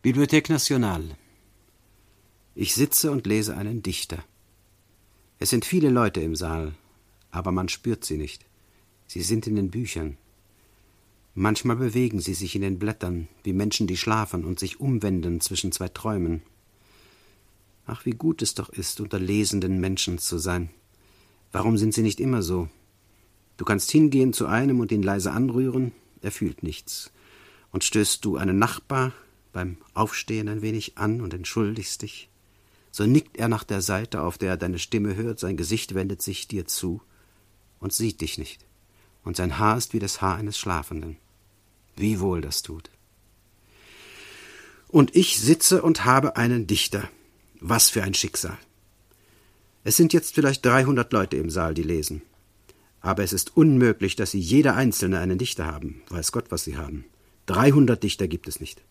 Bibliothèque Nationale. Ich sitze und lese einen Dichter. Es sind viele Leute im Saal, aber man spürt sie nicht. Sie sind in den Büchern. Manchmal bewegen sie sich in den Blättern, wie Menschen, die schlafen und sich umwenden zwischen zwei Träumen. Ach, wie gut es doch ist, unter lesenden Menschen zu sein. Warum sind sie nicht immer so? Du kannst hingehen zu einem und ihn leise anrühren, er fühlt nichts. Und stößt du einen Nachbar beim Aufstehen ein wenig an und entschuldigst dich, so nickt er nach der Seite, auf der er deine Stimme hört, sein Gesicht wendet sich dir zu und sieht dich nicht, und sein Haar ist wie das Haar eines Schlafenden. Wie wohl das tut. Und ich sitze und habe einen Dichter. Was für ein Schicksal. Es sind jetzt vielleicht 300 Leute im Saal, die lesen. Aber es ist unmöglich, dass sie jeder Einzelne einen Dichter haben. Weiß Gott, was sie haben. 300 Dichter gibt es nicht.